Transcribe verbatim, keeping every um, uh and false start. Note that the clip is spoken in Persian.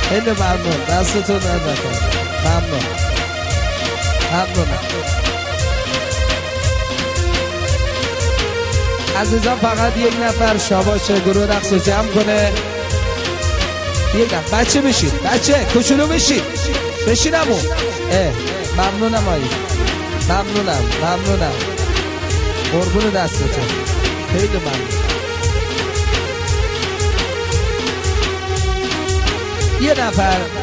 خیلی ممنون، دستتون درد نکنه. ممنون ممنونم عزیزان. فقط یک نفر شاباش گروه رقص رو جمع کنه. یک نفر بچه بشید، بچه کوچولو بشید، بشین امون. ممنونم آیی، ممنونم ممنونم قربون دستتون، خیلی ممنون. یه نفر